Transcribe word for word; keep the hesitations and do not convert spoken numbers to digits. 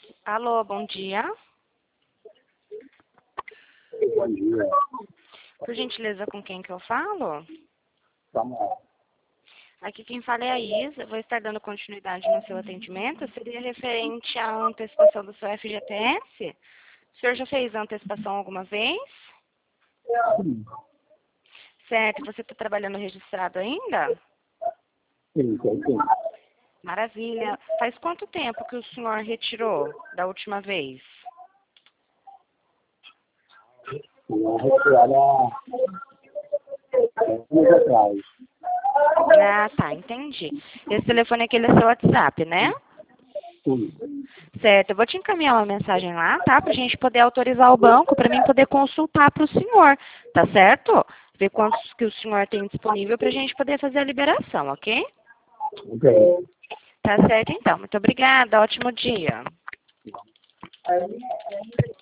Alô, bom dia. Bom dia. Por gentileza, com quem que eu falo? Vamos lá. Aqui quem fala é a Isa. Eu vou estar dando continuidade no seu atendimento. Seria referente à antecipação do seu F G T S? O senhor já fez a antecipação alguma vez? Sim, Certo. Você está trabalhando registrado ainda? sim, sim. sim. Maravilha. Faz quanto tempo que o senhor retirou da última vez? Uma retirada anos atrás. Ah, tá. Entendi. Esse telefone aqui ele é seu WhatsApp, né? Sim. Certo, eu vou te encaminhar uma mensagem lá, tá? Pra gente poder autorizar o banco, pra mim poder consultar pro senhor, tá certo? Ver quantos que o senhor tem disponível pra gente poder fazer a liberação, ok? Ok. Tá certo então. Muito obrigada, ótimo dia.